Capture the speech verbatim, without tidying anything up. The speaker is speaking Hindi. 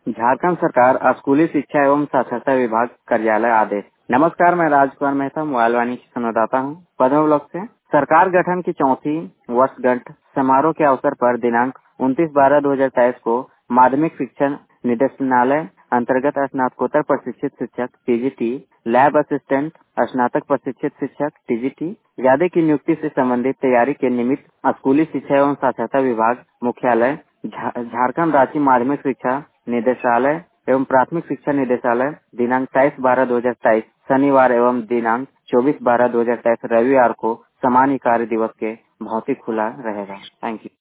झारखंड सरकार स्कूली शिक्षा एवं साक्षरता विभाग कार्यालय आदेश। नमस्कार, मैं राजकुमार मेहता मोबाइल वाणी की संवाददाता हूँ पद्म ब्लॉक से। सरकार गठन की चौथी वर्षगांठ समारोह के अवसर पर दिनांक उनतीस बारह दो हजार तेईस को माध्यमिक शिक्षा निदेशालय अंतर्गत स्नातकोत्तर प्रशिक्षित शिक्षक टीजीटी, लैब असिस्टेंट, स्नातक प्रशिक्षित शिक्षक टीजीटी यादव की नियुक्ति से संबंधित तैयारी के निमित्त स्कूली शिक्षा एवं साक्षरता विभाग मुख्यालय झा- झारखंड राज्य माध्यमिक शिक्षा निदेशालय एवं प्राथमिक शिक्षा निदेशालय दिनांक तेईस बारह दो हजार तेईस शनिवार एवं दिनांक चौबीस बारह दो हजार तेईस रविवार को सामान्य कार्य दिवस के भौतिक खुला रहेगा। Thank you.